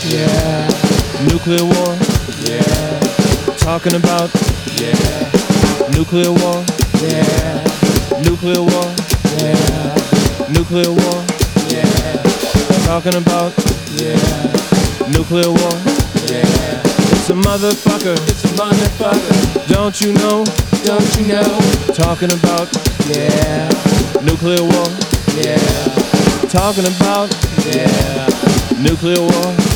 Yeah. Nuclear war. Yeah. Talking about. Yeah. Nuclear war. Yeah. Nuclear war. Yeah. Nuclear war. Yeah. Talking about. Yeah. Nuclear war. Yeah. It's a motherfucker. It's a motherfucker. Don't you know? Don't you know? Talking about. Yeah. Nuclear war. Yeah. Talking about. Yeah. Nuclear war.